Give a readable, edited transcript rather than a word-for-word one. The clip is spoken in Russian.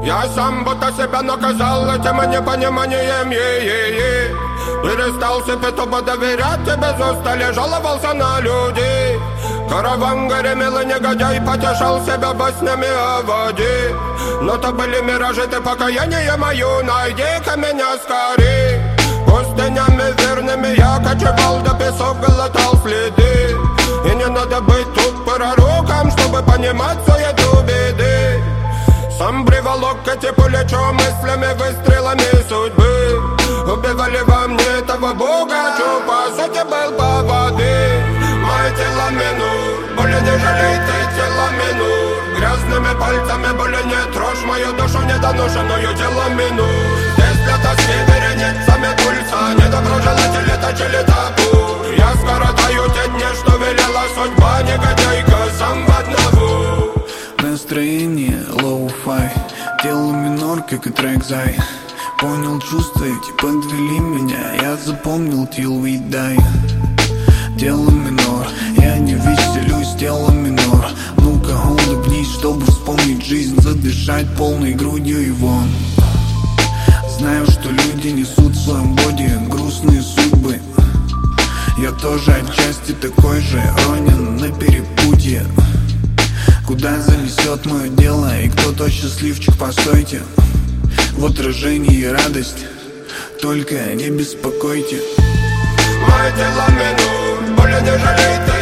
Я сам будто себя наказал этим непониманием. Перестал себе тупо доверять, и без устали жаловался на людей. Караван гремел и негодяй потешал себя баснями о воде. Но то были миражи, ты покаяние мою, найди-ка меня скорей. Пустынями верными я кочевал, до песок глотал следы. И не надо быть тут пророком, чтобы понимать суету беды. Сам приволок эти плечо мыслями, выстрелами судьбы. Убивали во мне этого бога, что по сути был по воды. Мое тело минут, более не жалей ты тело минут. Грязными пальцами более не трожь мою душу недоношенную тело минут. Здесь для тоски вереницами пульса, недоброжелатели точили табу. Я скоротаю те дни, что велела судьба, негодяйка сам в одного. Настроение лоу-фай, тело минор, как и трек Зай. Понял чувства эти, подвели меня, я запомнил till we die. Тело минор, я не веселюсь, тело минор. Ну-ка, улыбнись, чтобы вспомнить жизнь, задышать полной грудью и вон. Знаю, что люди несут в своем боди грустные судьбы. Я тоже отчасти такой же, ронен на перепутье. Куда занесет мое дело и кто тот счастливчик, постойте. В отражении радость, только не беспокойте. Мое тело минут, более не жалей ты